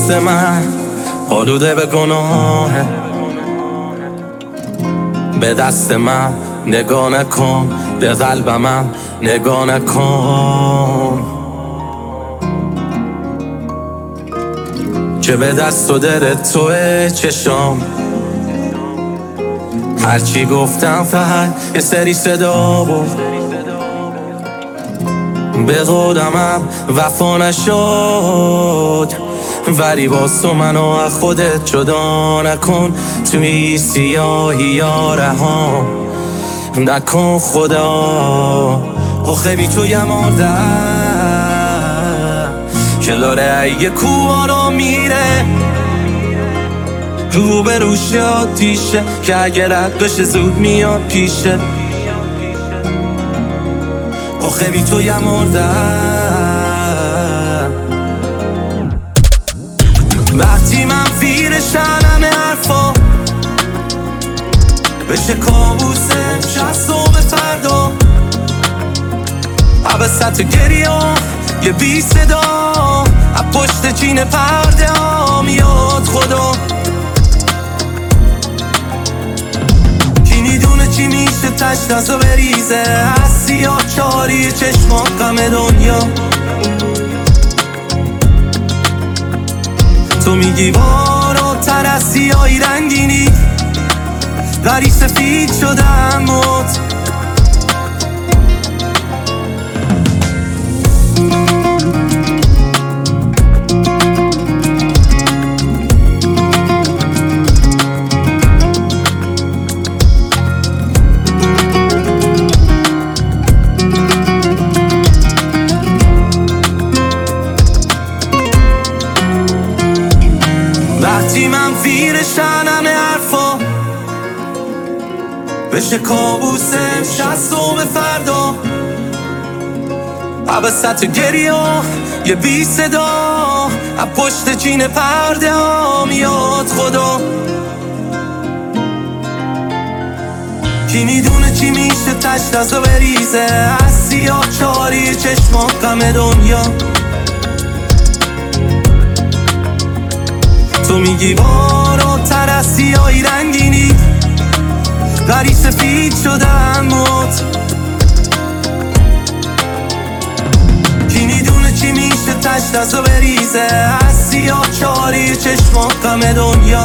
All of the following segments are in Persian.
دست من آلوده به گناهه، به دست من نگاه نکن، به قلبم نگاه نکن که به دست و دل توه چشام. هرچی گفتم فقط یه سری صدا بود، به قولمم وفا نشد، ولی باز تو منو از خودت جدا نکن. توی سیاهی یا رها نکن خدا. آخه بی تو یه مردم که لاره یه کوه میره، رو به روش آتیشه که اگه رد بشه زود میاد پیشه. آخه بی تو یه مردم. وقتی من پیرشم همه حرفا بشه کابوسه شست و به فردا، عبست گریه یه بی صدا از پشت چین پرده ها میاد خدا. کی میدونه چی میشه تش دستو بریزه از سیاه چاری چشمان غم دنیا. تو میگی بالاتر از سیاهی رنگینی، ولی سفید شدم موت. وقتی من پیرشم همه حرفا بشه کابوسم شست و به فردا، عبست گریه یه بی صدا از پشت چین پرده ها میاد خدا. کی میدونه چی میشه تش دستو بریزه از سیاه چاری چشمان غم دنیا. تو میگی بالاتر از سیاهی رنگینی، ولی سفید شدم موت. کی میدونه چی میشه تش دستو بریزه از سیاه چاری چشمان غم دنیا.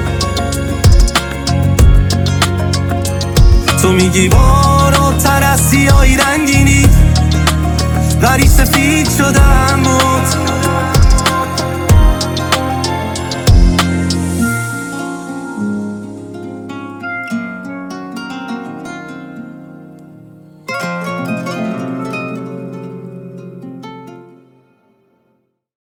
تو میگی بالاتر از سیاهی رنگینی، ولی سفید شدم موت.